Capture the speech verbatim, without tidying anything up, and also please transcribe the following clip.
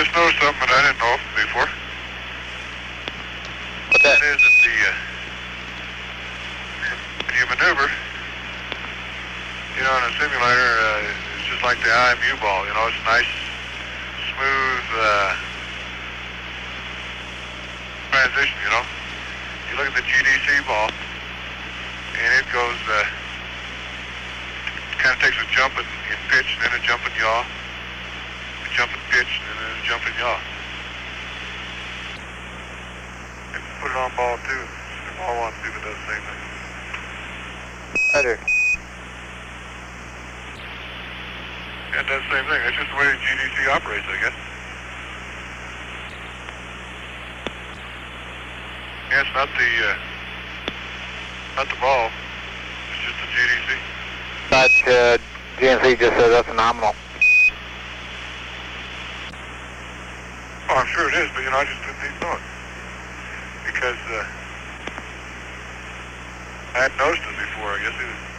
just noticed something that I didn't know before. What's that? That is that the, uh, when you maneuver, you know, in a simulator, uh, it's just like the I M U ball, you know, it's nice, smooth, uh, transition, you know. You look at the G D C ball, and it goes, uh, kind of takes a jump in, in pitch, and then a jump in yaw, a jump in pitch, and then a jump in yaw. And put it on ball two. The ball one, see if it does the same thing. Roger. Yeah, it does the same thing. That's just the way the G D C operates, I guess. Yeah, it's not the, uh, not the ball. It's just the G D C. But uh, G N C just says that's phenomenal. Oh, I'm sure it is, but you know, I just didn't even know it. Because, uh, I hadn't noticed it before, I guess. It was,